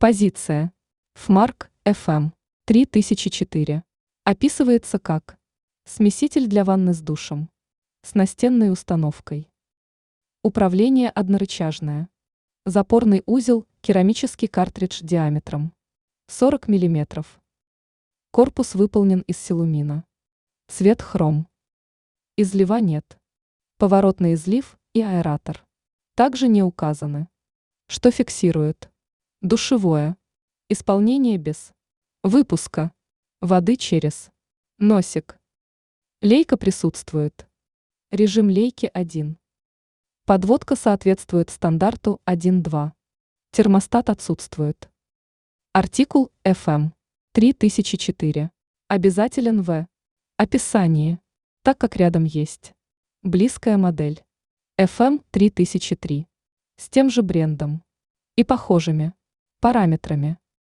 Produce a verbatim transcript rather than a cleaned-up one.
Позиция. Фмарк эф эм три тысячи четыре. Описывается как смеситель для ванны с душем с настенной установкой. Управление однорычажное. Запорный узел, керамический картридж диаметром сорок миллиметров. Корпус выполнен из силумина. Цвет хром. Излива нет. Поворотный излив и аэратор также не указаны. Что фиксирует? Душевое. Исполнение без выпуска воды через носик. Лейка присутствует. Режим лейки один. Подводка соответствует стандарту один-два. Термостат отсутствует. Артикул эф эм три тысячи четыре. Обязателен в описании, так как рядом есть близкая модель эф эм три тысячи три с тем же брендом и похожими параметрами.